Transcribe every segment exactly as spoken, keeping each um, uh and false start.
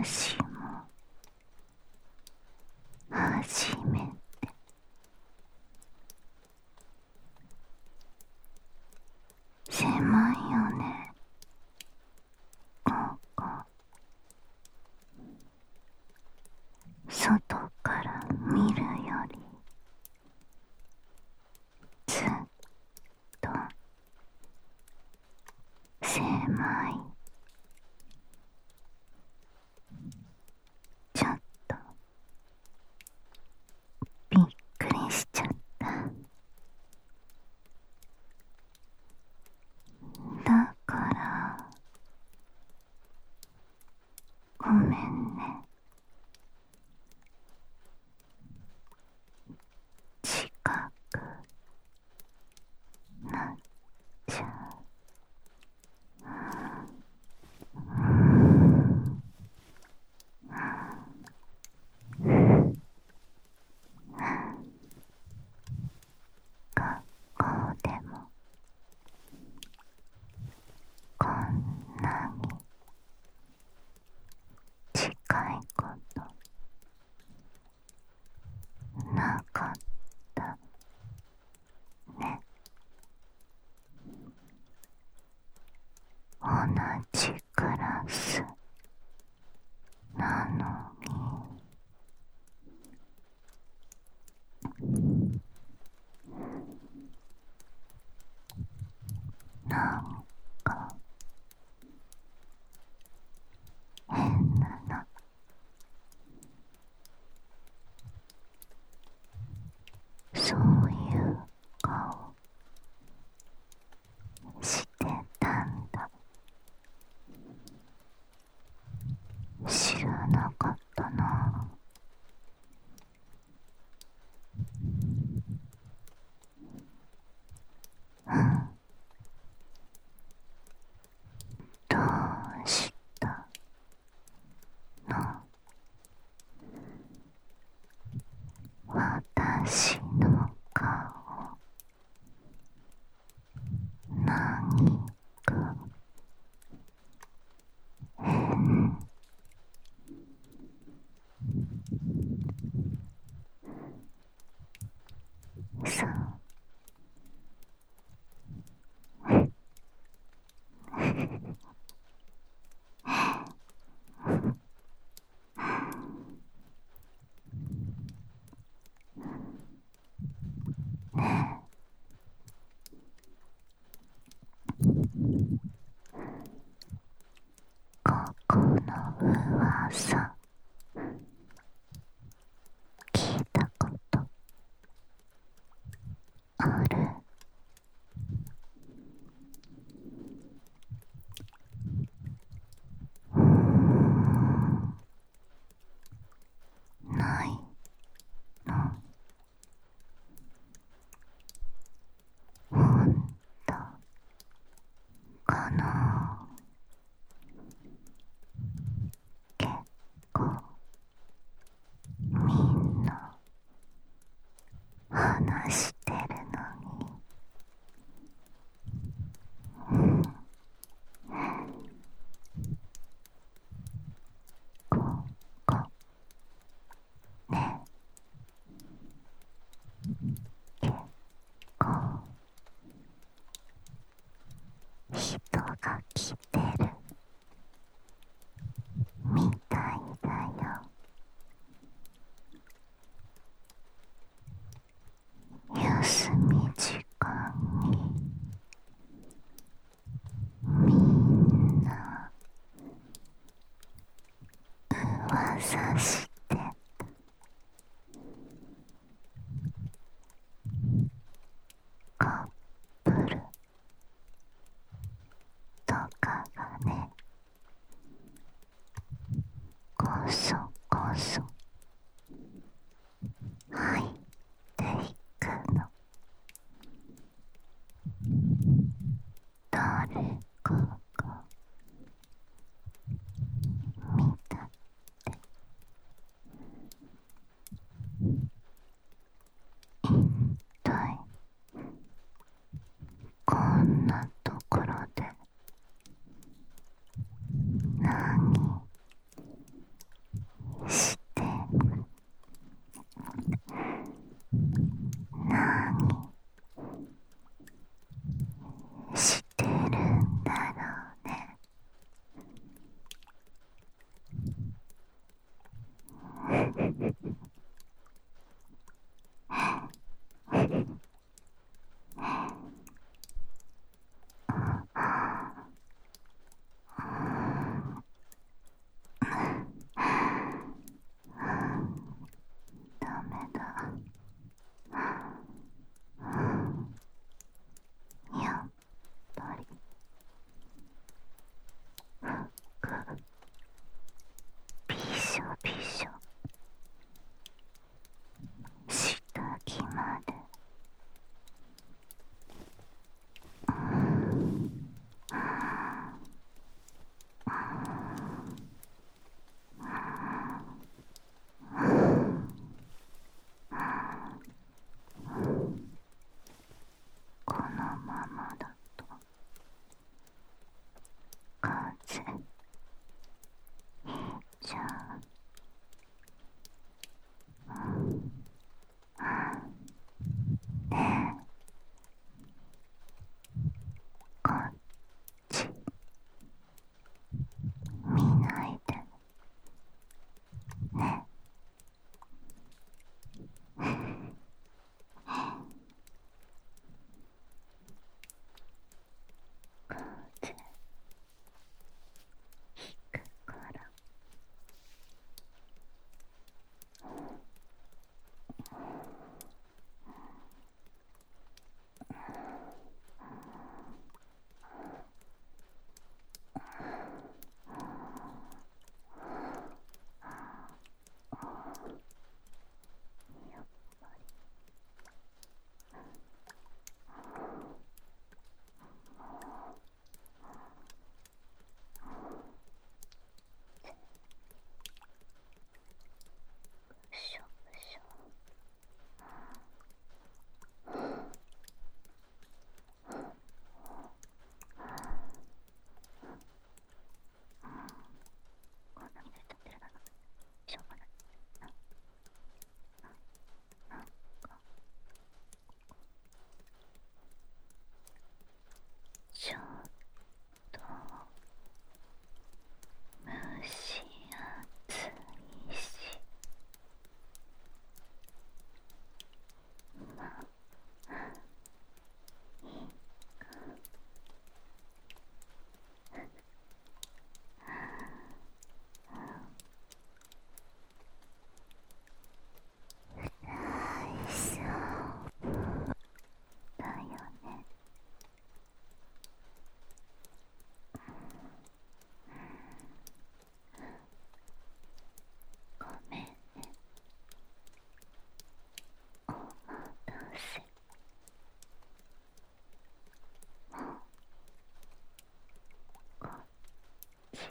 私も初めて狭いよね、ここ。外から見るよりずっと狭い。ちょっとびっくりしちゃった。だからごめんね。近くなっちゃう。学校でもこんなに近いことなかったね。同じクラスなのに、なんか変なの。そういう顔してたんだ。知らなかったな。うん。どうしたの？私の顔何か変？そう。ねえ、ここの噂聞いたことある？うーん、ないの？ほんとかな？結構みんな話してるのに、うん、ここね、結構人が来てるみたいだよ。休み時間にみんな噂してカップルとかがね、こそこそ入っていくの。誰かが見たって。一体こんなところで何びしょ下着までこのままだと風邪ひいちゃう。ねえこっち見ないでね。風邪ひくから。ぶしょぶしょこんなみたいに立ってるなのしょうがない。なんかちょっと蒸し暑いし、まあいいか。大丈夫だよね。ごめんね、お待たせ。もうこっち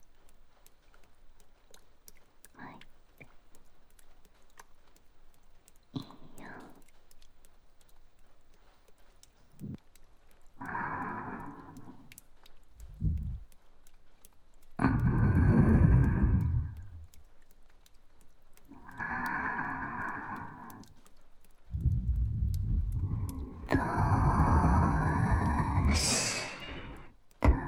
向いていいよ。どうしたの？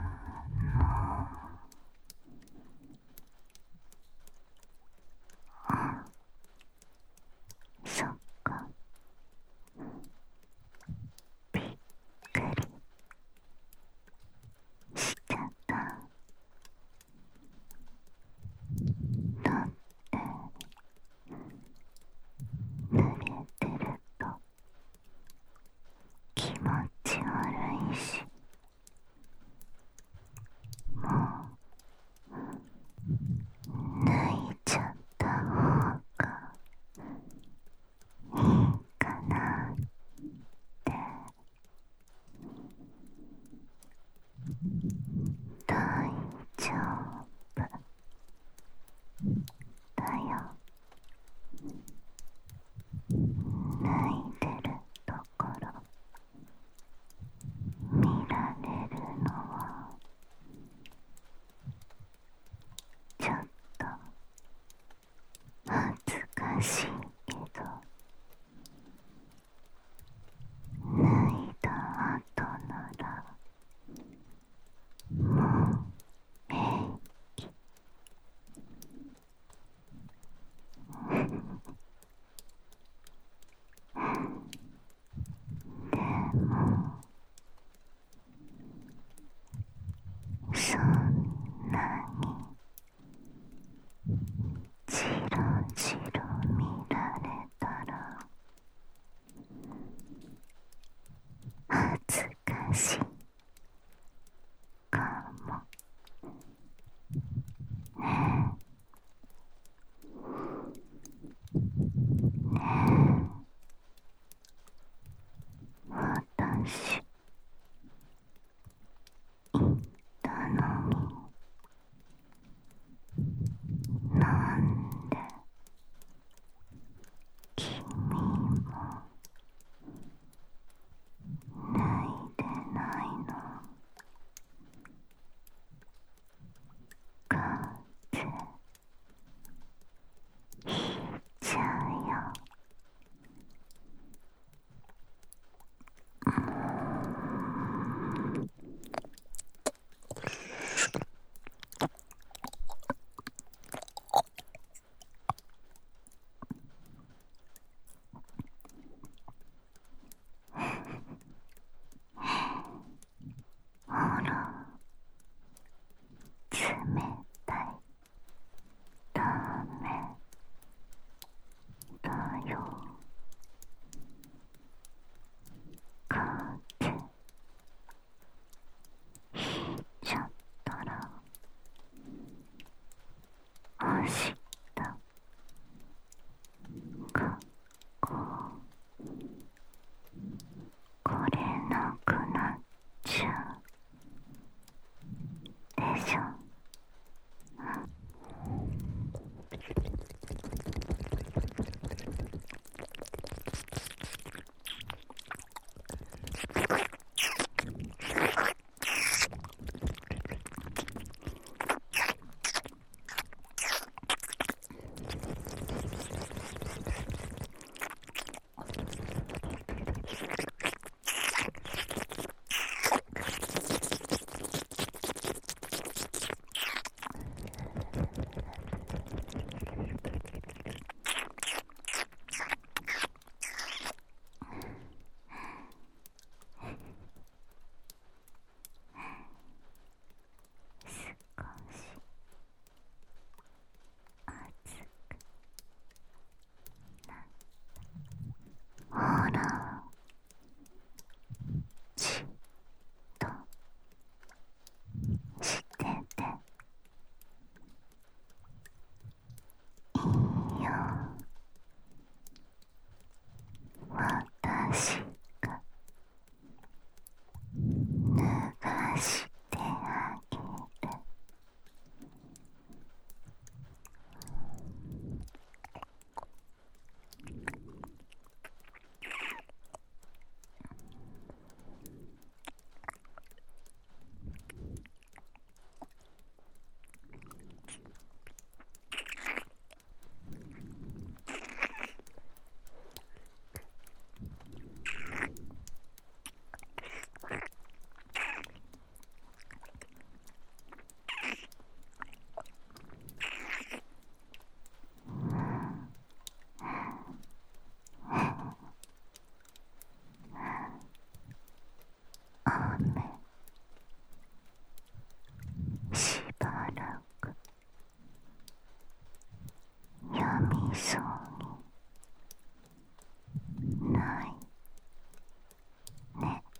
あ、そっか。びっくりしちゃった。だって濡れてると気持ち悪いし、もう脱いちゃった方がいいかなって。大丈夫だよ。脱いでるところ見られるのはちょっと恥ずかしいけど、脱いだ後ならもう平気。でもそんなにじろじろ見られたら恥ずかしいかもね。 したがこうこれなくなっちゃうでしょ。ほら、じっとしてていいよ。私が脱がしてあげる。雨しばらくやみそうにないね。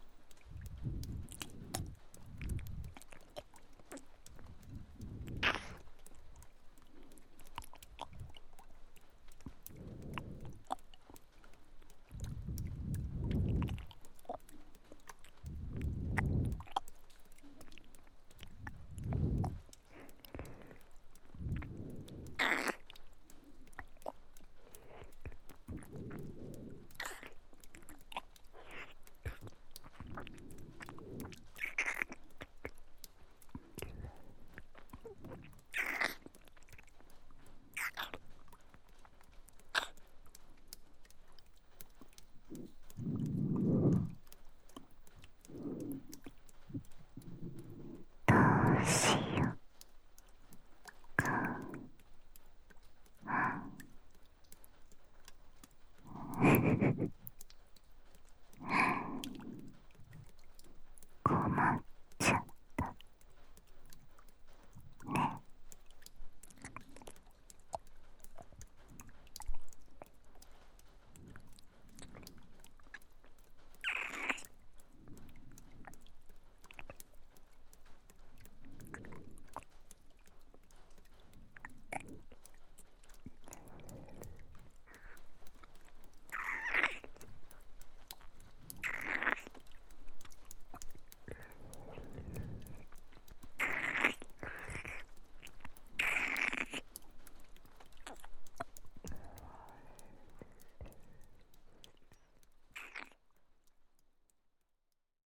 どうしようか。